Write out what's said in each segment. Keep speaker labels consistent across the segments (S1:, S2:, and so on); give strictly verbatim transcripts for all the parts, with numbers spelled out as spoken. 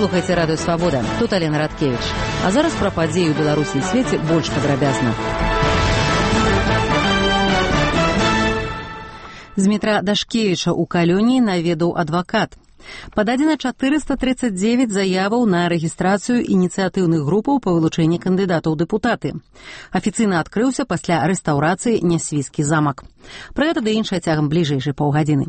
S1: слухаеце радыё Свабода. Тут Алена Радкевіч. А зараз пра падзеі ў Беларусі і свеце больш падрабязна. Змітра Дашкевіча ў Калёні наведаў адвакат. Пададзена чатырыста трыццаць дзевяць заяваў на рэгістрацыю ініцыятыўных групаў па вылучэнні кандыдатаў у дэпутаты. Афіцыйна адкрыўся пасля рэстаўрацыі Нясвійскі замак. Пра гэта ды іншае цягам бліжэйшай паўгадзіны.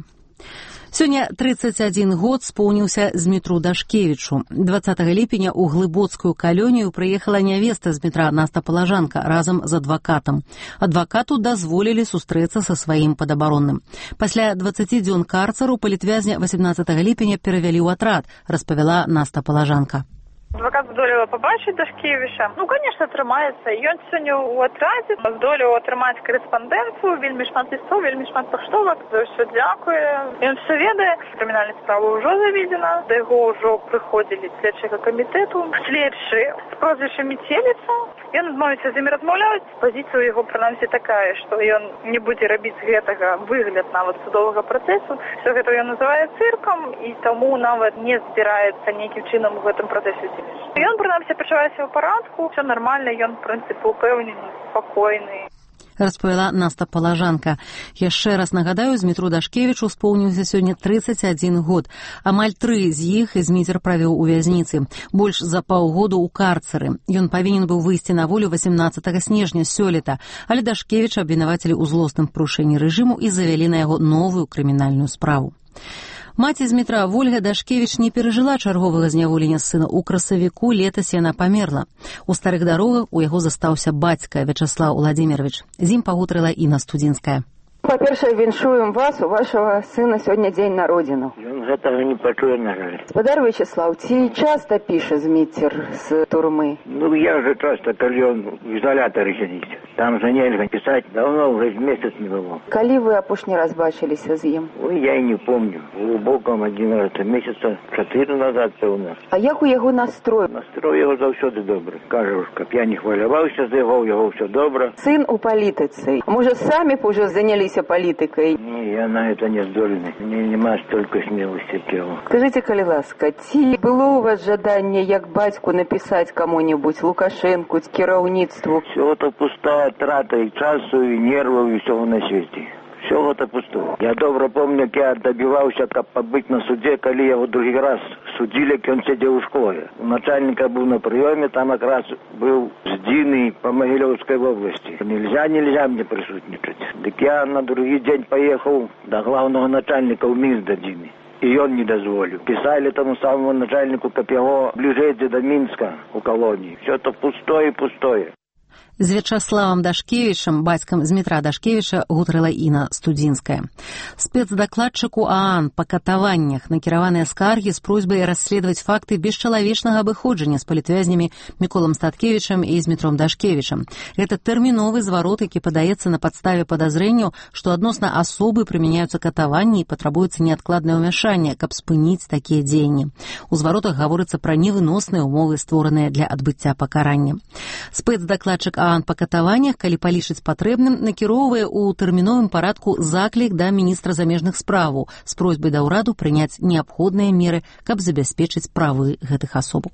S1: Сёння трыццаць адзін год споўніўся Змітру Дашкевічу. дваццатага ліпеня ў Глыбоцкую Калёнію прыехала нявеста Змітра Наста Палажанка разам з адвакатам. Адвакату дазволілі сустрэцца са сваім падабаронным. Пасля дваццаці дзён карцару палітвязня васемнаццатага ліпеня перавялі ў атрад, распавяла Наста Палажанка.
S2: Адвокат здолела побачыць Дашкевіча. Ну, конечно, атрымаецца. Ён сёння ў атрадзе здолеў атрымаць корэспандэнцыю, вельмі шмат лістоў, вельмі шмат паштовак. За ўсё дзякуе. Ён все ведае. Крымінальная справа ўжо заведзена. Да яго ўжо прыходзілі следчага камітэту. Следчы з прозвішчам Метеліца. Ён адмовіцца з імі размаўляць. Пазіцыя ў яго, прынамсі, такая, што ён не будзе рабіць з гэтага выгляд нават судовага працэсу. Все гэта ён называе цыркам, і таму нават не збіраецца нейкім чынам у гэтым працэсе. Ён, прынамсі, пачуваецца ў парадку, все нормально, ён, в прынцыпе, упэўнены, спакойны.
S1: Распавяла Наста Палажанка. Яшчэ раз нагадаю, Змітру Дашкевічу споўніўся сёння трыццаць адзін год. Амаль тры з іх Зміцер правёў у вязніцы. Больш за паўгоду ў карцары. Ён павінен быў выйсці на волю васемнаццатага снежня сёлета, але Дашкевіча абвінавацілі ў злосным парушэнні рэжыму і завялі на яго новую крымінальную справу. Маці Змітра Вольга Дашкевіч не перажыла чарговага зняволення сына. У красавіку летась яна памерла. У старых дарогах у яго застаўся бацька Вячаслаў Уладзімірович. З ім пагутарыла Інна Студзінская.
S3: Па-першае, віншуем вас, у вашага сына сёння дзень народзіну.
S4: Ён гэтага не пачуе, на жаль.
S3: Спадар Вячаслаў, ці часта піша Зміцер з турмы?
S4: Ну, я же часто, калі ён в ізалятары сядзіць. Там же нельга пісаць, давно уже месяц не было.
S3: Калі вы апошні раз бачыліся з ім?
S4: Ой, я і не помню. Глубоком адзін раз, месяца чатыры назад, пэўна.
S3: А як у яго настрой?
S4: Настрой яго заўсёды добры. Кажа, каб я не хваляваўся за яго, у яго ўсё добра.
S3: Сын у палітыцы. Можа, самі б ужо заняліся палітыкай?
S4: Не, я на это не здольны. Мне нема столько смелости кего.
S3: Скажите, калі ласка, ці было у вас жаданне, як бацьку напісаць каму-небудзь, Лукашенку, кіраўніцтву?
S4: Все это пустая трата і часу, і нерваў, і ўсяго на свеце. Все это пустое. Я добра помню, як я добиваўся, каб пабыць на суде, калі яго другі раз судзілі, як ён сядзеў у школе. У начальника быў на прыёме, там якраз быў здзіны по Могилёвской области. Нельзя, нельзя мне присутничать. Дык я на другі дзень поехал до главного начальника ў Мінск да Дзіны. И он не дозволил. Писали тому самому начальнику, каб яго ближэй до Минска у колонии. Все это пустое и пустое.
S1: З Вячаславам Дашкевічам, бацькам Змітра Дашкевіча, гутарыла Інна Студзінская. Спецдакладчыку ААН па катаваннях накіраваныя скаргі з просьбай расследаваць факты бесчалавечнага абыходжання з палітвязнямі Міколам Статкевічам і Змітром Дашкевічам. Гэта тэрміновы зварот, які падаецца на падставе падазрэнняў, што адносна асобы прымяняюцца катаванні і патрабуецца неадкладнае ўмяшанне, каб спыніць такія дзеянні. У зваротах гаворыцца пра невыносныя ўмовы, створаныя для адбыцця пакарання. Спецдакладчык ААН па катаваннях, калі палічыць патрэбным, накіроўвае ў тэрміновым парадку заклік да міністра замежных справаў з просьбай да ўраду прыняць неабходныя меры, каб забяспечыць правы гэтых асобаў.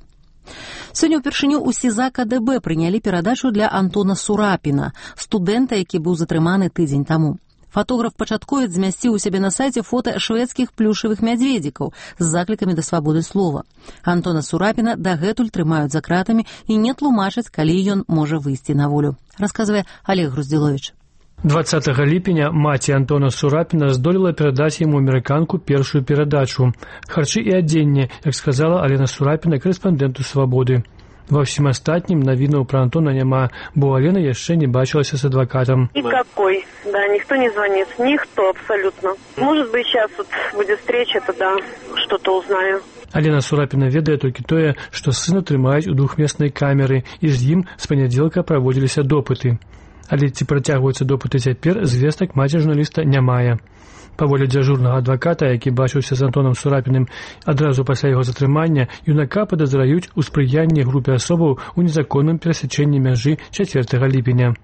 S1: Сёння ўпершыню ў СІЗА КДБ прынялі перадачу для Антона Сурапіна, студэнта, які быў затрыманы тыдзень таму. Фотограф-пачатковец змясціў у сябе на сайце фота шведскіх плюшавых мядзведзікаў з заклікамі да свабоды слова. Антона Сурапіна дагэтуль трымаюць за кратамі і не тлумачаць, калі ён можа выйсці на волю, расказвае Олег Груздзіловіч.
S5: дваццатага ліпеня маці Антона Сурапіна здолела перадаць яму амерыканку першую перадачу. Харчы і адзенне, як сказала Алена Сурапіна, корэспандэнту «Свабоды». Ва ўсім астатнім навінаў пра Антона няма, бо Алена яшчэ не бачылася с адвокатом.
S6: Никакой, да, никто не звонит, никто абсолютно. Может быть, сейчас вот будет встреча, тогда что-то узнаю.
S5: Алена Сурапіна ведае толькі тое, што сына трымаюць у двухмеснай камеры, і з ім з панядзелка праводзіліся допыты. Але ці працягваюцца допыты цяпер, звестак маці журналіста не мае. Паводле дзяжурнага адваката, які бачыўся з Антонам Сурапіным адразу пасля яго затрымання, юнака падазраюць у спрыянні групе асобаў у незаконным перасячэнні мяжы чацвёртага ліпеня.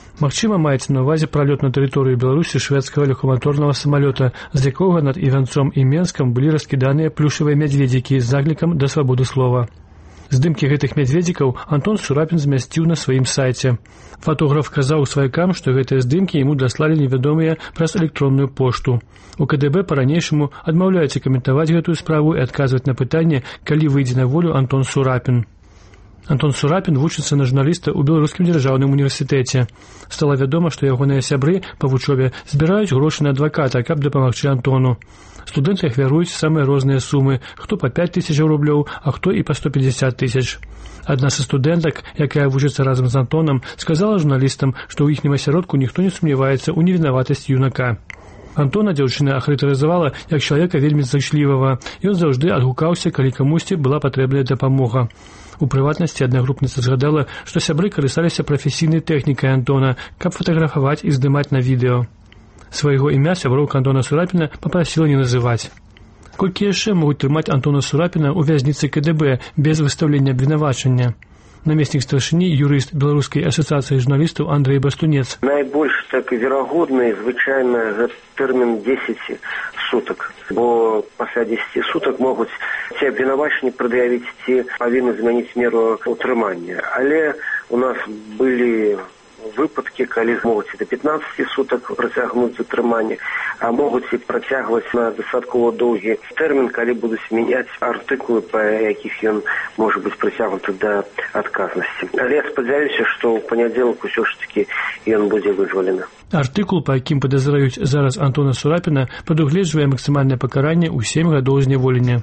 S5: Магчыма, маецца на ўвазе пралёт на тэрыторыю Беларусі шведскага легкаматорнага самалёта, з якога над Іванцом і Менскам былі раскіданыя плюшавыя мядзведзікі з заклікам да свабоды слова. Здымкі гэтых мядзведзікаў Антон Сурапін змясціў на сваім сайце. Фотограф казаў сваякам, што гэтыя здымкі яму даслалі невядомыя праз электронную пошту. У КДБ па-ранейшаму адмаўляюцца каментаваць гэтую справу і адказваць на пытанне, калі выйдзе на волю Антон Сурапін. Антон Сурапін вучыцца на журналіста ў Беларускім дзяржаўным універсітэце. Стала вядома, што ягоныя сябры па вучобе збіраюць грошы на адваката, каб дапамагчы Антону. Студэнты ахвяруюць самыя розныя сумы, хто па пяць тысяч рублёў, а хто і па сто пятьдесят тысяч. Адна са студэнтак, якая вучыцца разам з Антонам, сказала журналістам, што ў іхнім асяродку ніхто не сумняваецца ў невінаватасці юнака. Антона дзяўчына ахарактарызавала як чалавека вельмі зычлівага. Ён заўжды адгукаўся, калі камусьці была патрэбная дапамога. У прыватнасці аднагрупніца згадала, што сябры карысталіся прафесійнай тэхнікай Антона, каб фатаграфаваць і здымаць на відэо. Свайго імя сяброўка Антона Сурапіна папрасіла не называць. Колькі яшчэ могуць трымаць Антона Сурапіна ў вязніцы КДБ без выстаўлення абвінавачання? Намеснік старшыні, юрыст Беларускай асацыяцыі журналістаў Андрэй Бастунец.
S7: Найбольш так звычайна, звычайна за тэрмін дзесяць сутак, бо пасля дзесяці сутак могуць ці абвінавачанні прад'явіць, ці павінны змяніць меру ўтрымання. Але у нас былі выпадкі, калі могуць і да пятнаццаці сутак працягнуць затрыманне, а могуць і працягваць на дастаткова доўгі тэрмін, калі будуць мяняць артыкулы, па якіх ён можа быць прыцягнуты да адказнасці. Але я спадзяюся, што ў панядзелак усё ж такі ён будзе вызвалены.
S5: Артыкул, па якім падазраюць зараз Антона Сурапіна, прадугледжвае максімальнае пакаранне ў сем гадоў зняволення.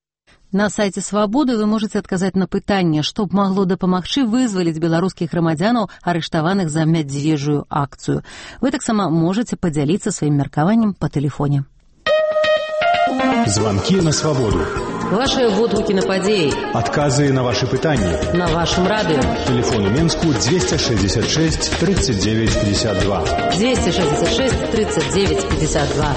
S1: На сайце «Свабоды» вы можете адказаць на пытанне, што б магло дапамагчы вызваліць беларускіх грамадзянаў, арыштаваных за мядзвежую акцыю. Вы таксама можете падзяліцца сваім меркаваннем па тэлефоне.
S8: Звонки на свободу.
S1: Ваши водгукі на падзеі.
S8: Отказы на ваши пытанні.
S1: На вашем радио.
S8: Телефон у Менску двести шестьдесят шесть тридцать девять пятьдесят два.
S1: двести шестьдесят шесть тридцать девять пятьдесят два.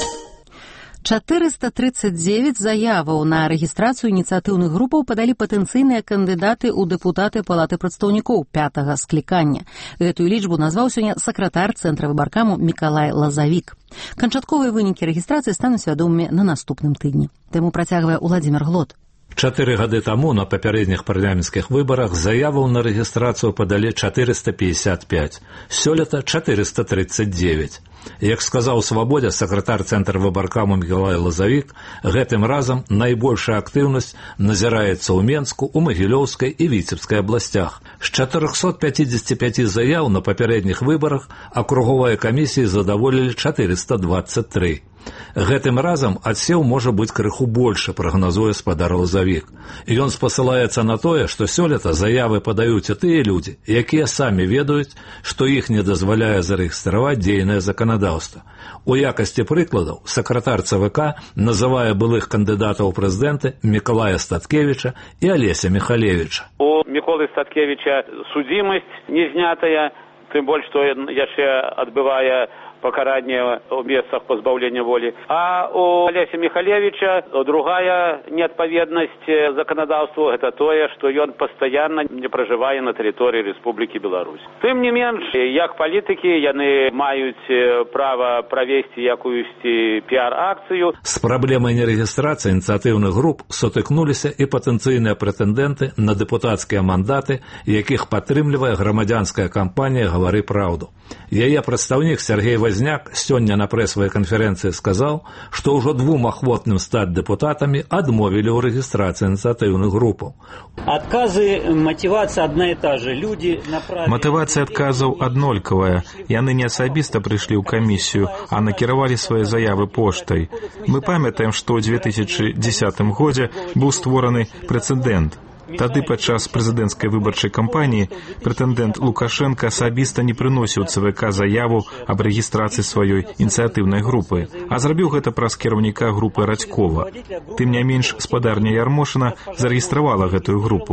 S1: чатырыста тридцать девять заяваў на рэгістрацыю ініцыятыўных групаў падалі патэнцыйныя кандыдаты ў дэпутаты Палаты прадстаўнікоў пятага склікання. Гэтую лічбу назваў сёння сакратар Цэнтра выбаркаму Мікалай Лазавік. Канчатковыя вынікі рэгістрацыі стануць вядомымі на наступным тыдні. Тэму працягвае Уладзімір Глот.
S9: Чатыры гады таму на папярэдніх парламенцкіх выбарах заяваў на рэгістрацыю падалі чатырыста пятьдесят пять, сёлета чатырыста тридцать девять. Як сказаў «Свабодзе» сакратар Цэнтра выбаркаму Мікалай Лазавік, гэтым разам найбольшая актыўнасць назіраецца ў Менску, у Магілёўскай і Віцебскай абласцях. З чатырохсот пятидесяти пяти заяў на папярэдніх выбарах акруговыя камісіі задаволілі чатырыста двадцать три. Гэтым разам адсеў можа быць крыху больше, прагназуе спадар Лазавік. Ён спасылаецца на тое, што сёлета заявы падаюць і тыя людзі, якія самі ведаюць, што іх не дазваляе зарэгістраваць дзейнае заканадаўства. У якасці прыкладаў сакратар ЦВК называе былых кандыдатаў у прэзідэнты Мікалая Статкевіча і Алеся Міхалевіча.
S10: У Міколы Статкевіча судзімасць не знятая, тым больш, што яшчэ адбывае пакаранне ў месцах пазбаўлення волі. А у Алеся Міхалевіча другая неадпаведнасць заканадаўству – гэта тое, што ён пастаянна не пражывае на тэрыторыі Рэспублікі Беларусь. Тым не менш, як палітыкі, яны маюць права правесці якуюсьці піар-акцыю.
S9: З праблемай нерэгістрацыі ініцыятыўных груп сутыкнуліся і патэнцыйныя прэтэндэнты на дэпутацкія мандаты, якіх падтрымлівае грамадзянская кампанія «Гавары праўду». Яе прадстаўнік Сергей Возняк сёння на прэсавай канферэнцыі сказаў, што ўжо двум ахвотным стаць дэпутатамі адмовілі ў рэгістрацыі ініцыятыўных групаў.
S11: Адказы, матывацыя адна і та же. Людзі направілі...
S12: Матывацыя адказаў аднолькавая. Яны не асабіста прыйшлі ў камісію, а накіравалі свае заявы поштай. Мы памятаем, што ў две тысячы дзесятым годзе быў створаны прэцэдэнт. Тады падчас прэзідэнцкай выбарчай кампаніі прэтэндэнт Лукашенко асабіста не прыносіў ЦВК заяву аб рэгістрацыі сваёй ініцыятыўнай групы, а зрабіў гэта праз кіраўніка групы Радзькова. Тым не менш, спадарня Ярмошына зарэгістравала гэтую групу.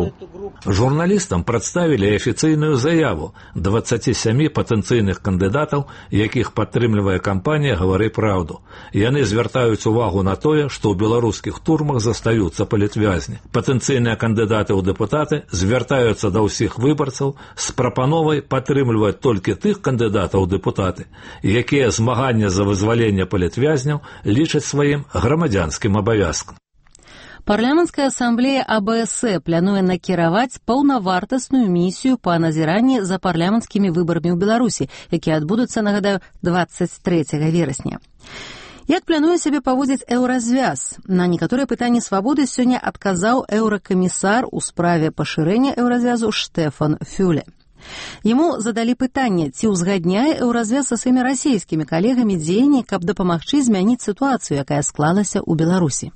S9: Журналістам прадставілі афіцыйную заяву дваццаці сямі патэнцыйных кандыдатаў, якіх падтрымлівае кампанія «Гавары праўду». Яны звяртаюць увагу на тое, што ў беларускіх турмах застаюцца палітвязні. Патэнцыйныя кандыдаты ў дэпутаты звяртаюцца да ўсіх выбарцаў з прапановай падтрымліваць толькі тых кандыдатаў у дэпутаты, якія змаганне за вызваленне палітвязняў лічаць сваім грамадзянскім абавязкам.
S1: Парламенская ассамблея А Б С плануе накіраваць паўнавартасную місію па назіранні за парламенцкімі выбарамі ў Беларусі, якія адбудуцца, нагадаю, дваццаць трэцяга верасня. Як плануе сябе паводзіць еўразвяз? На некаторыя пытанні свабоды сёння адказаў еўракамісар у справе пашырэння еўразвязу Штефан Фюле. Яму задалі пытанне, ці ўзгадняе еўразвяз са сваімі расійскімі калегамі дзеянні, каб дапамагчы змяніць сітуацыю, якая склалася ў Беларусі.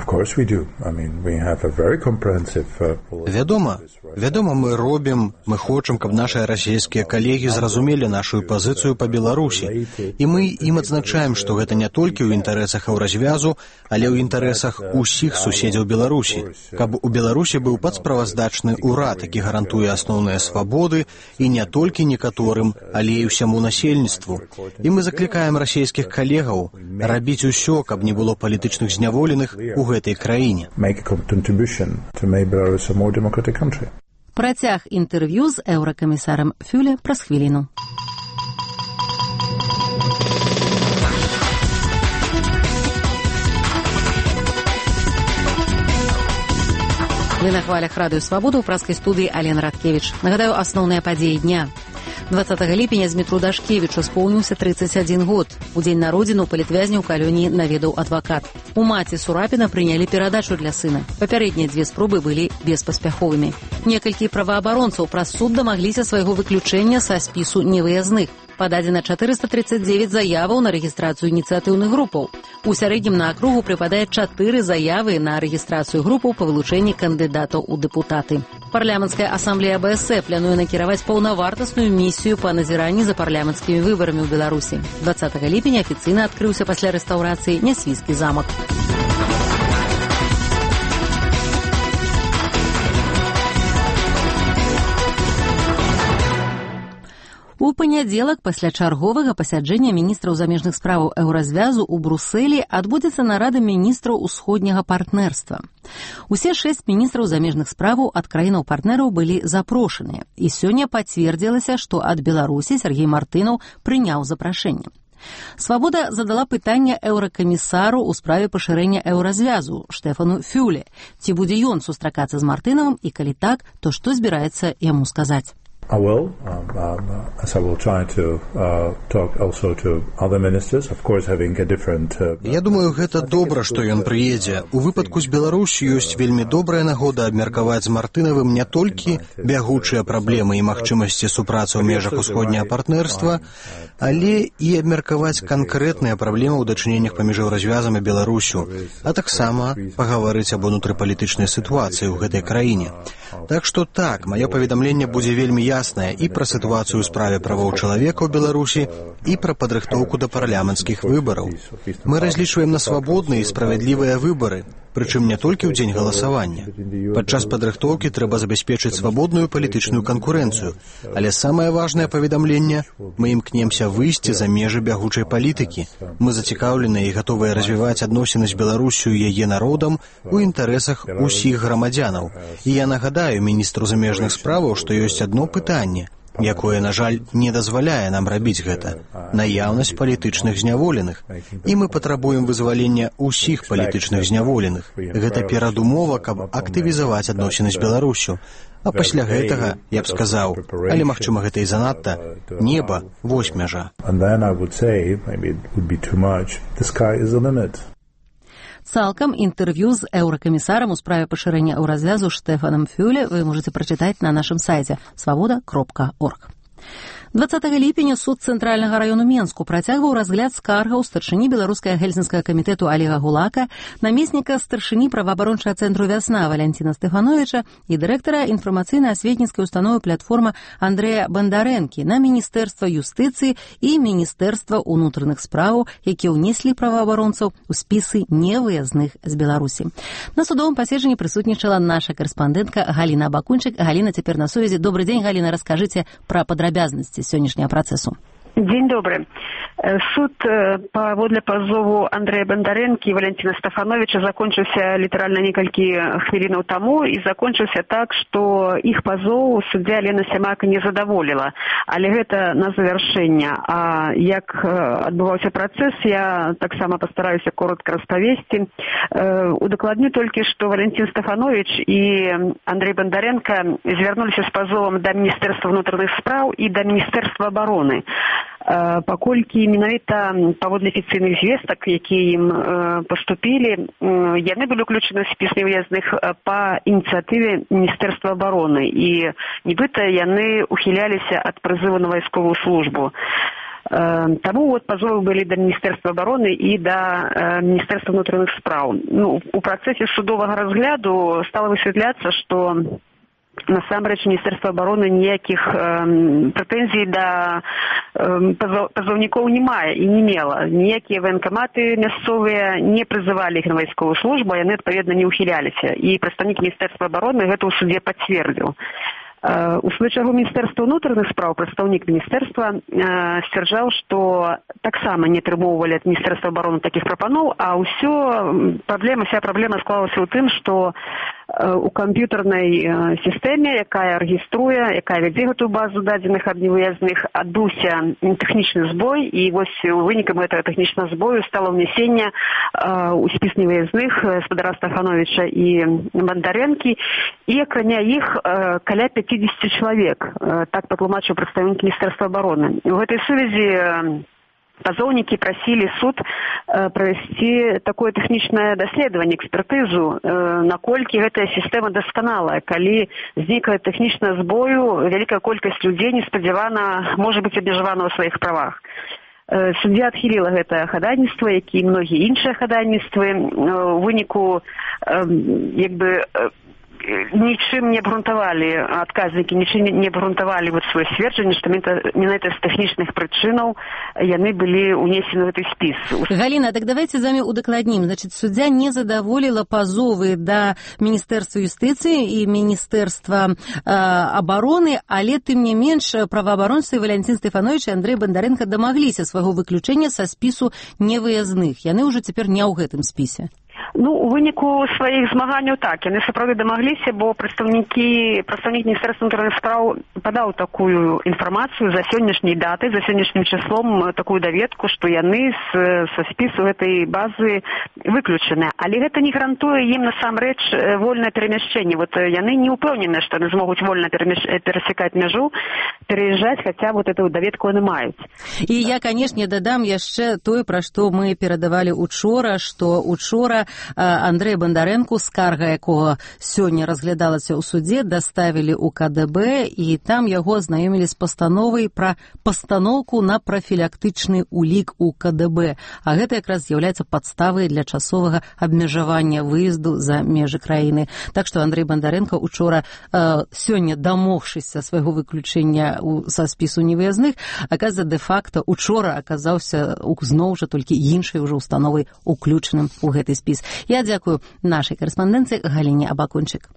S13: Вядома, вядома, мы робім, мы хочам, каб нашыя расійскія калегі зразумелі нашу пазіцыю па Беларусі. І мы ім адзначаем, што гэта не толькі ў інтарэсах еўразвязу, але ў інтарэсах усіх суседзяў Беларусі. Каб у Беларусі быў падсправаздачны ўрад, які гарантуе асноўныя свабоды, і не толькі некаторым, але і ўсяму насельніцтву. І мы заклікаем расійскіх калегаў рабіць усё, каб не было палітычных зняволеных у гэтай краіне.
S1: Працяг інтэрв'ю з еўракамісарам Фюле праз хвіліну. Вы на хвалях радыё Свабода ў праскай студыі Алена Радкевіч. Нагадаю, асноўныя падзеі дня. дваццатага ліпеня Змітру Дашкевічу споўніўся трыццаць адзін год. У дзень народзіну палітвязня ў калоніі наведаў адвакат. У маці Сурапіна прынялі перадачу для сына. Папярэднія дзве спробы былі беспаспяховымі. Некалькі праваабаронцаў праз суд дамагліся свайго выключэння са спісу невыязных. Пададзена чатырыста трыццаць дзевяць заяваў на рэгістрацыю ініцыятыўных групаў. У сярэднім на акругу прыпадае чатыры заявы на рэгістрацыю групаў па вылучэнні кандыдатаў у дэпутаты. Парламенская ассамблея А Б С плануе накіраваць паўнавартасную місію па назіранні за парламенцкімі выбарамі ў Беларусі. дваццатага ліпеня афіцыйна адкрыўся пасля рэстаўрацыі Нясвійскі замак. У панядзелак пасля чарговага пасяджэння міністраў замежных справаў еўразвязу ў Брусэлі адбудзецца нарада міністраў усходняга партнерства. Усе шэсць міністраў замежных справаў ад краінаў партнераў былі запрошаныя, і сёння пацвердзілася, што ад Беларусі Сергей Мартынаў прыняў запрашэнне. Свабода задала пытанне еўракамісару ў справе пашырэння еўразвязу Штефану Фюле. Ці будзе ён сустракацца з Мартынавым, і калі так, то што збіраецца яму сказаць?
S14: I will, um, um, as I will try to uh, talk also to other ministers, of course, having a different... Uh,
S13: Я думаю, гэта добра, што ён прыедзе. У выпадку з Беларусью ёсць вельмі добрая нагода абмеркаваць з Мартынавым не толькі бягучыя праблемы і магчымасці супрацы ў межах усходняга партнерства, але і абмеркаваць канкрэтныя праблемы ў дачыненнях паміж еўразвязам і Беларусю, а таксама пагаварыць аб унутрыпалітычнай сітуацыі ў гэтай краіне. Так што так, маё паведамленне будзе вельмі яснае і пра сітуацыю ў справе правоў чалавека ў Беларусі, і пра падрыхтоўку да парламенцкіх выбараў. Мы разлічваем на свабодныя і справядлівыя выбары, прычым не толькі ў дзень галасавання. Падчас падрыхтоўкі трэба забяспечыць свабодную палітычную канкурэнцыю, але самае важнае паведамленне – мы імкнемся выйсці за межы бягучай палітыкі. Мы зацікаўленыя і гатовыя развіваць адносіны з Беларусю і яе народам у інтарэсах усіх грамадзянаў. І я нагадаю міністру замежных справаў, што ёсць адно пытанне, якое, на жаль, не дазваляе нам рабіць гэта – наяўнасць палітычных зняволеных. І мы патрабуем вызвалення ўсіх палітычных зняволеных. Гэта перадумова, каб актывізаваць адносіны з Беларусю. А пасля гэтага, я б сказаў, але, магчыма, гэта і занадта, неба – вось мяжа.
S1: Цалкам інтэрв'ю з еўракамісарам у справе пашырэння еўразвязу Штефанам Фюле вы можете прачытаць на нашым сайце свабода кропка орг. дваццатага ліпеня суд цэнтральнага раёну Менску працягваў разгляд скаргаў старшыні беларускага гельсінскага камітэту Олега Гулака, намесніка старшыні праваабарончага цэнтру «Вясна» Валянціна Стэфановіча і дырэктара інфармацыйна-асветніцкай установы «Платформа» Андрэя Бандарэнкі на Міністэрства юстыцыі і Міністэрства ўнутраных справаў, якія ўнеслі праваабаронцаў у спісы невыязных з Беларусі. На судовым паседжанні прысутнічала наша карэспандэнтка Галіна Абакунчык. Галіна цяпер на сувязі. Добрый дзень, Галіна, раскажыце пра падрабязнасці сённяшняга працэсу.
S6: День добрый. Суд паводле пазову Андрэя Бандарэнкі і Валянціна Стафановича закончыўся літаральна некалькі хвілінаў таму і закончыўся так, што іх пазоў суддзя Лена Сямак не задаволіла. Але гэта на завяршэнне. А як адбываўся працэс, я таксама пастараюся коротка распавесці. Удакладню толькі, што Валянцін Стафанович і Андрэй Бандарэнка звярнуліся з пазовам да Міністэрства ўнутраных спраў і да Міністэрства абароны. Паколькі менавіта паводле афіцыйных звестак, якія ім паступілі, яны былі ўключаны ў спіс невыязных па ініцыятыве Міністэрства абароны і нібыта яны ухіляліся ад прызыву на вайсковую службу. Таму вот пазовы былі да Міністэрства абароны і да Міністэрства ўнутраных спраў. Ну, у працэсе судовага разгляду стала высвятляцца, што насамрэч Міністэрства абароны ніякіх э, прэтэнзій да э, пазаўнікоў не мае і не мела. Ніякія ваенкаматы мясцовыя не прызывалі іх на вайсковую службу, а яны адпаведна не ўхіляліся. І прадстаўнік Міністэрства абароны гэта ў судзе пацвердзіў. У сваю чаргу Міністэрства ўнутраных спраў прадстаўнік міністэрства сцвярджаў, што таксама не атрымоўвалі ад Міністэрства абароны такіх прапаноў, а ўсё праблема, вся праблема склалася ў тым, што у камп'ютарнай сістэме, якая рэгіструе, якая вядзе гэтую базу дадзеных аб невыязных, адбыўся тэхнічны збой, і вось вынікам гэтага тэхнічнага збою стала ўнесенне у спіс невыязных спадара Стафановича і Бандарэнкі, і акрамя іх каля пяцьдзесят чалавек, так патлумачыў прадстаўнік Міністэрства абароны. У гэтай сувязі пазоўнікі прасілі суд правесці такое тэхнічнае даследаванне, экспертызу, наколькі гэтая сістэма дасканалая, калі знікае тэхнічна збою, вялікая колькасць людзей неспадзявана можа быць абмежавана ў сваіх правах. Суддзя адхіліла гэтае хадайніцтва, як і многія іншыя хадайніцтвы. У выніку як бы нічым не абгрунтавалі адказнікі, нічым не абгрунтавалі вот свое сцверджанне, што менавіта з тэхнічных прычынаў яны былі ўнесены в гэты спіс.
S1: Галіна, так давайте з вами удакладнім. Значит, суддзя не задаволіла пазовы да Міністэрства юстыцыі і Міністэрства э, абароны, але тым не менш праваабаронцы Валянцін Стэфанович і Андрэй Бандарэнка дамагліся свайго выключэння са спісу невыязных. Яны ўжо цяпер не ў гэтым спісе.
S6: Ну, у выніку сваіх змаганняў так, яны сапраўды дамагліся, бо прадстаўнікі прадстаўнік Міністэрства ўнутраных спраў падаў такую інфармацыю за сённяшняй датай, за сённяшнім числом, такую даведку, што яны з, са спісу гэтай базы выключаныя. Але гэта не гарантуе ім насамрэч вольнае перамяшчэнне. Вот яны не ўпэўнены, што яны змогуць вольна перасекаць мяжу, пераязджаць, хаця вот эту даведку яны маюць.
S1: І я, канешне, дадам яшчэ тое, пра што мы перадавалі учора, што учора Андрэй Бандарэнку, скарга якога сёння разглядалася ў судзе, даставілі ў ка дэ бэ, і там яго азнаёмілі з пастановай пра пастаноўку на прафілактычны улік у ка дэ бэ. А гэта якраз з'яўляецца падставай для часовага абмежавання выезду за межы краіны. Так што Андрэй Бандарэнка учора, э, сёння дамогшыся свайго выключэння са спісу невыязных, аказа дэ-факта учора аказаўся зноў жа толькі іншай ўжо установай уключаным у гэты спіс. Я дзякую нашай карэспандэнцыі Галіне Абакунчык.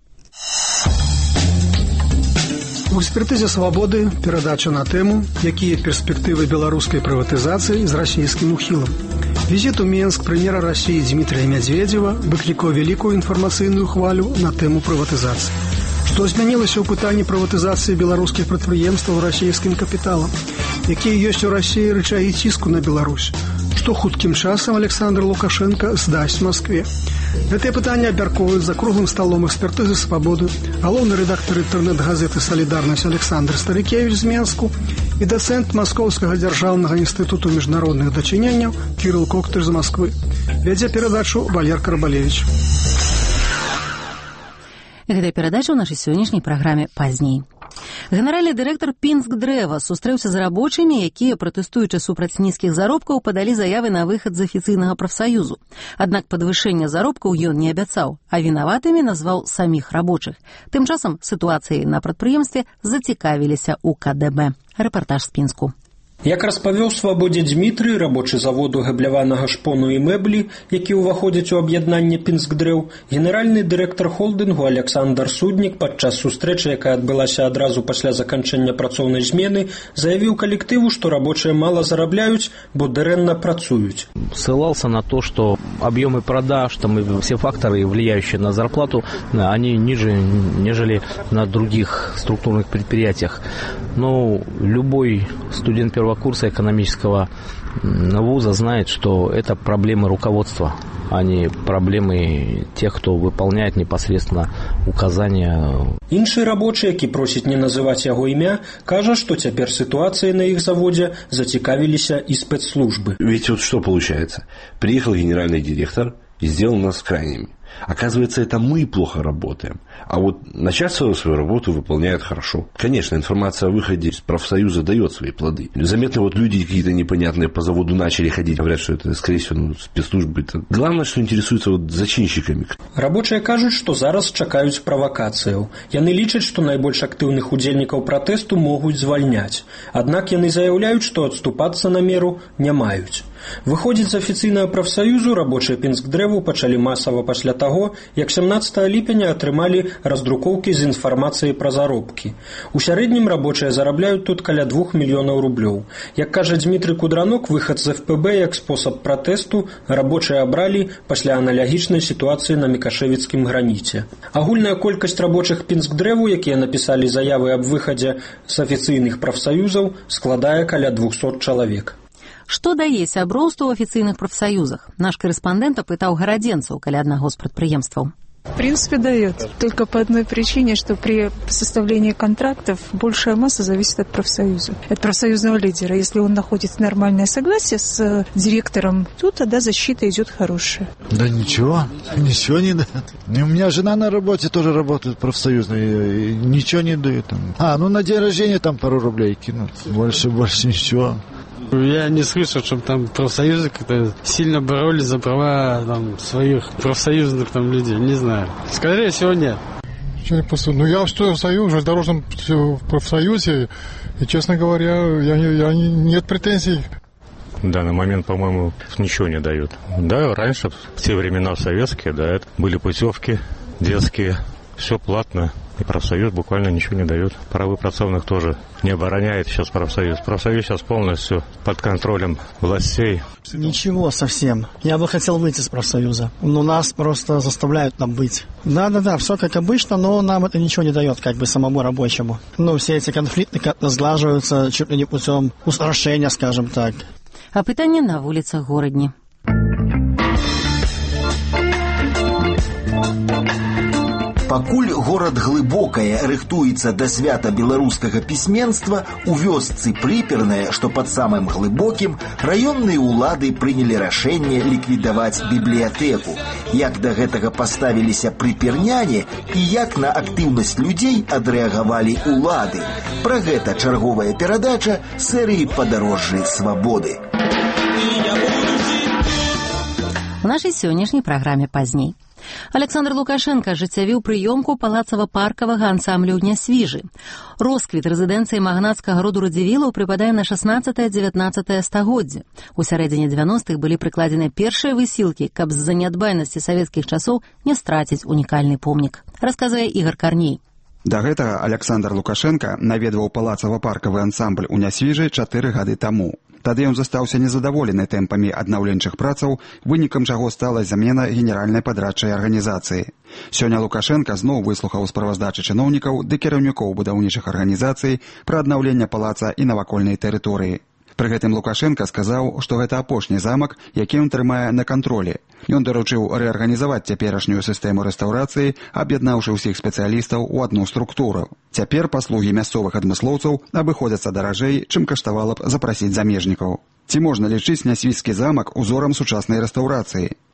S15: У экспертызе «Свабоды» перадача на тэму, якія перспектывы беларускай прыватызацыі з расійскім ухілам. Візіт у Менск прэм'ера Расіі Дмітрия Медведева выклікаў вялікую інфармацыйную хвалю на тэму прыватызацыі. Што змянілася ў пытанні прыватызацыі беларускіх прадпрыемстваў расійскім капіталам? Якія ёсць у Расіі рычагі ціску на Беларусь? Што хуткім часам Александр Лукашенко здасць Москве? Гэтыя пытанні абмяркоўваюць за круглым сталом экспертызы «Свабоды» галоўны рэдактар інтэрнэт-газеты «Салідарнасць» Александр Старыкевич з Менску і дацэнт Маскоўскага дзяржаўнага інстытуту міжнародных дачыненняў Кірыл Коктыш з Москвы. Вядзе перадачу Валер Карбалевич.
S1: Гэтая перадача ў нашай сённяшняй праграме пазней. Генеральны дырэктар Пінскдрэва сустрэўся з рабочымі, якія, пратэстуючы супраць нізкіх заробкаў, падалі заявы на выхад з афіцыйнага прафсаюзу. Аднак падвышэння заробкаў ён не абяцаў, а вінаватымі назваў саміх рабочых. Тым часам сітуацыяй на прадпрыемстве зацікавіліся ў ка дэ бэ. Рэпартаж з Пінску.
S16: Як распавёў Свабодзе Дзмітрый, рабочы заводу гэбляванага шпону і мэблі, які ўваходзяць у аб'яднанне Пінскдрэў, генеральны дырэктар холдынгу Александр Суднік падчас сустрэчы, якая адбылася адразу пасля заканчэння працоўнай змены, заявіў калектыву, што рабочыя мала зарабляюць, бо дрэнна працуюць.
S17: Ссылался на то, что объемы продаж, там и все факторы, влияющие на зарплату, они ниже, нежели на других структурных предприятиях. Но любой студент первого курса экономического вуза знает, что это проблемы руководства, а не проблемы тех, кто выполняет непосредственно указания.
S16: Іншы рабочы, які просіць не называць яго імя, кажа, што цяпер ситуацией на их заводе зацікавіліся и спецслужбы.
S18: Ведь вот что получается? Приехал генеральный директор и сделал нас крайними. Оказывается, это мы плохо работаем. А вот начальство свою работу выполняет хорошо. Конечно, информация о выходе из профсоюза дает свои плоды. Заметно, вот люди какие-то непонятные по заводу начали ходить. Говорят, что это, скорее всего, ну, спецслужбы. Главное, что интересуются вот зачинщиками.
S16: Рабочие кажуць, што зараз чакаюць правакацыяў. Яны лічаць, што найбольш актыўных удзельнікаў пратэсту могуць звальняць. Аднак яны заяўляюць, што адступацца на меру не маюць. Выходзіць з афіцыйнага прафсаюзу рабочыя Пінскдрэву пачалі масава пасля таго, як сямнаццатага ліпеня атрымалі раздрукоўкі з інфармацыяй пра заробкі. У сярэднім рабочыя зарабляюць тут каля двух мільёнаў рублёў. Як кажа Дзмітрый Кудранок, выхад з эф пэ бэ як спосаб пратэсту рабочыя абралі пасля аналагічнай сітуацыі на Мікашэвіцкім граніце. Агульная колькасць рабочых Пінскдрэву, якія напісалі заявы аб выхадзе з афіцыйных прафсаюзаў, складае каля двухсот чалавек.
S1: Што дае сяброўству ў афіцыйных прафсаюзах? Наш карэспандэнт апытаў гарадзенцаў каля аднаго з прадпрыемстваў.
S19: В принципе, дает. Только по одной причине, что при составлении контрактов большая масса зависит от профсоюза, от профсоюзного лидера. Если он находит нормальное согласие с директором, то тогда защита идет хорошая.
S20: Да ничего, ничего не дает. У меня жена на работе тоже работает профсоюзной, ничего не дают. А, ну на день рождения там пару рублей кинут. Больше, больше ничего.
S21: Я не слышал, чтобы там профсоюзы как-то сильно боролись за права там, своих профсоюзных там людей. Не знаю. Скорее всего, нет.
S22: Ну, я что, в союзе, в дорожном профсоюзе, и, честно говоря, я, я, нет претензий.
S23: В данный момент, по-моему, ничего не дают. Да, раньше, в те времена советские, да, это были путевки детские, все платно. И профсоюз буквально ничего не дает. Правы працовных тоже не обороняет сейчас профсоюз. Профсоюз сейчас полностью под контролем властей.
S24: Ничего совсем. Я бы хотел выйти из профсоюза. Но нас просто заставляют там быть. Да-да-да, все как обычно, но нам это ничего не дает, как бы самому рабочему. Ну, все эти конфликты как-то сглаживаются чуть ли не путем устрашения, скажем так.
S1: А пытанне на вуліцах горадні.
S25: Пакуль горад глыбокае рыхтуецца да свята беларускага пісьменства, у вёсцы Прыпернае, што пад самым глыбокім, раённыя ўлады прынялі рашэнне ліквідаваць бібліятэку. Як да гэтага паставіліся прыперняне і як на актыўнасць людзей адрэагавалі ўлады. Пра гэта чарговая перадача серыі «Падарожжы свабоды».
S1: У нашай сённяшняй праграме пазней. Александр Лукашенко ажыццявіў прыёмку палацава-паркавага ансамблю ў Нясвіжы. Росквіт рэзідэнцыі магнацкага роду Радзівілаў прыпадае на шаснаццатае-дзевятнаццатае стагоддзе. У сярэдзіне дзевяностых былі прыкладзены першыя высілкі, каб з-за нядбайнасці савецкіх часоў не страціць унікальны помнік. Расказвае Ігор Карней.
S26: Да гэтага Александр Лукашенко наведваў палацава-паркавы ансамбль у Нясвіжы чатыры гады таму. Тады ён застаўся незадаволены тэмпамі аднаўленчых працаў, вынікам чаго стала замена генеральнай падрадчай арганізацыі. Сёння Лукашенко зноў выслухаў справаздачы чыноўнікаў ды кіраўнікоў будаўнічых арганізацый пра аднаўленне палаца і навакольнай тэрыторыі. Пры гэтым Лукашенко сказаў, што гэта апошні замак, які ён трымае на кантролі. Ён даручыў рэарганізаваць цяперашнюю сістэму рэстаўрацыі, аб'яднаўшы ўсіх спецыялістаў у адну структуру. Цяпер паслугі мясцовых адмыслоўцаў абыходзяцца даражэй, чым каштавала б запрасіць замежнікаў. Ці можна лічыць Нясвіжскі замак узорам сучаснай рэстаўрацыі?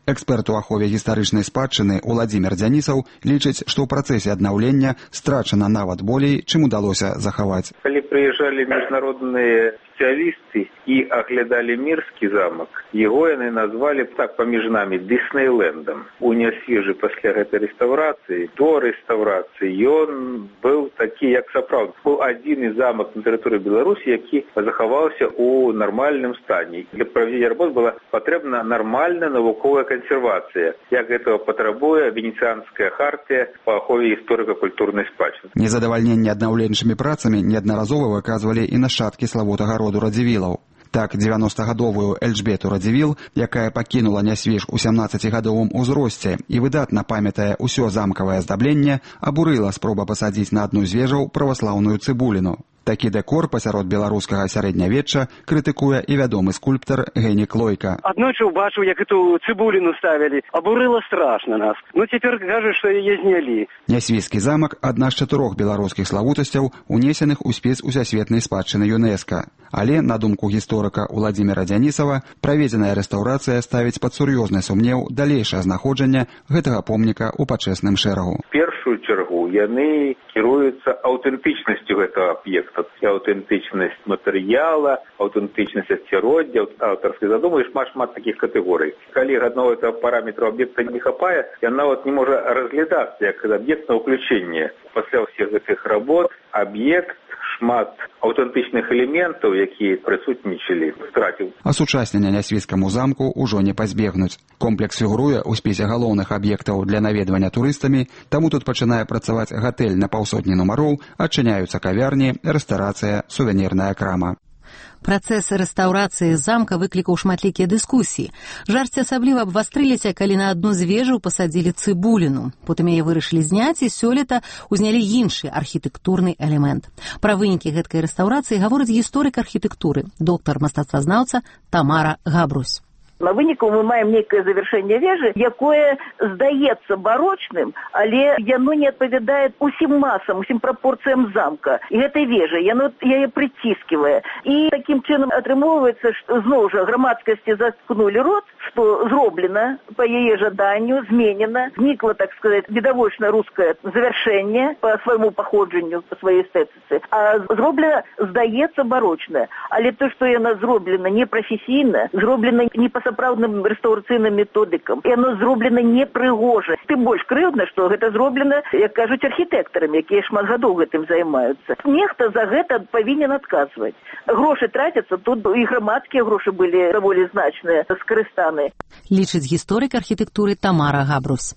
S26: Эксперт у ахове гістарычнай спадчыны Уладзімір Дзянісаў лічыць, што ў працэсе аднаўлення страчана нават болей, чым удалося захаваць.
S2: Калі прыязджалі міжнародныя спецыялісты і аглядалі Мірскі замак, яго яны назвалі так паміж намі Дыснейлендам. У Нясвіжы пасля гэтай рэстаўрацыі, до рэстаўрацыі, ён быў такі, як сапраўдны. Быў адзіны замак на тэрыторыі Беларусі, які захаваўся ў нармальным стане. Для правядзення работ была патрэбна нармальная навуковая консервация, як этого патрабуе Венецианская хартия по ахове историко-культурной спадчыны.
S26: Незадавальненне аднаўленчымі працамі неаднаразова выказвалі і нашчадкі славутага роду Радзівілаў. Так, дзевяностагадовую Эльжбету Радзівіл, якая пакінула Нясвіж у сямнаццацігадовым узросце і выдатна памятае ўсё замкавае аздабленне, абурыла спроба пасадзіць на адну з вежаў праваслаўную цыбуліну. Такі дэкор пасярод беларускага сярэднявечча крытыкуе і вядомы скульптар Генік Лойка.
S3: Аднойчы ўбачыў, як эту цыбуліну ставілі. Абурыла страшна нас. Ну цяпер кажуць, што яе знялі.
S26: Нясвіжскі замак адна з чатырох беларускіх славутасцяў, унесеных у спіс усесветнай спадчыны ЮНЕСКА. Але, на думку гісторыка Уладзіміра Дзянісава, праведзеная рэстаўрацыя ставіць пад сур'ёзны сумнеў далейшае знаходжанне гэтага помніка ў пачэсным шэрагу.
S2: В першую чаргу яны кіруюцца аўтэнтычнасцю гэтага аб'екта. Аўтэнтычнасць матэрыяла, аўтэнтычнасць асяроддзя, аўтарскай задумы і шмат-шмат такіх катэгорый. Калі аднаго этого параметра аб'екта не хапае, ён нават не можа разглядацца як аб'ект на ўключэнне. Пасля ўсіх гэтых работ аб'ект шмат аўтэнтычных элементаў, якія прысутнічалі, страціў.
S26: Асучаснення Нясвіжскаму замку ўжо не пазбегнуць. Комплекс фігуруе ў спісе галоўных аб'ектаў для наведвання турыстамі, таму тут пачынае працаваць гатэль на паўсотні нумароў, адчыняюцца кавярні, рэстарацыя, сувенірная крама.
S1: Працэс рэстаўрацыі замка выклікаў шматлікія дыскусіі. Жарсці асабліва абвастрыліся, калі на адну з вежаў пасадзілі цыбуліну. Потым яе вырашылі зняць і сёлета ўзнялі іншы архітэктурны элемент. Пра вынікі гэткай рэстаўрацыі гаворыць гісторык архітэктуры, доктар мастацтвазнаўца Тамара Габрусь.
S4: На выніку мы маем нейкае завяршэнне вежы, якое здаецца барочным, але яно не адпавядае усім масам, усім прапорцыям замка. І гэтай вежы, яно яе прыцісківае. І такім чынам атрымоўваецца, што зноў жа грамадскасці заткнулі рот, што зроблена па яе жаданню, зменена, знікла, так сказаць, відавочна рускае завяршэнне па свайму паходжанню, па сваёй эстэтыцы. А зроблена, здаецца, барочная. Але то, што яна зроблена непрафесійна, зроблена не па сапраўдным рэстаўрацыйным методыкам. І яно зроблена непрыгожа. Тым больш крыўдна, што гэта зроблена, як кажуць, архітэктарамі, якія шмат гадоў гэтым займаюцца. Нехта за гэта павінен адказваць. Грошы трацяцца, тут і грамадскія грошы былі даволі значныя, скарыстаны.
S1: Лічыць гісторык архітэктуры Тамара Габрусь.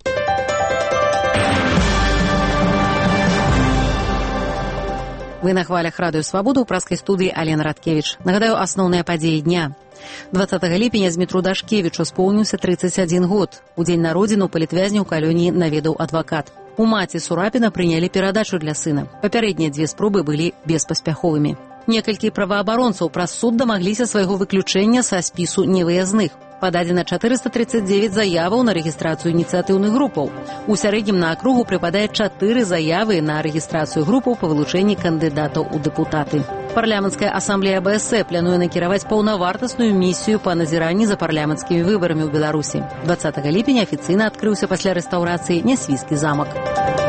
S1: Вы на хвалях радыё Свабода, ў праскай студыі Алена Радкевіч. Нагадаю, асноўныя падзеі дня. дваццатага ліпеня Змітру Дашкевічу споўніўся трыццаць адзін год. У дзень народзіну палітвязня ў калоніі наведаў адвакат. У маці Сурапіна прынялі перадачу для сына. Папярэднія дзве спробы былі беспаспяховымі. Некалькі праваабаронцаў праз суд дамагліся свайго выключэння са спісу невыязных. Пададзена чатырыста трыццаць дзевяць заяваў на рэгістрацыю ініцыятыўных групаў. У сярэднім на акругу прыпадае чатыры заявы на рэгістрацыю групаў па вылучэнні кандыдатаў у дэпутаты. Парламенцкая асамблея БСЭ плануе накіраваць паўнавартасную місію па назіранні за парламенцкімі выбарамі ў Беларусі. дваццатага ліпеня афіцыйна адкрыўся пасля рэстаўрацыі Нясвіжскі замак.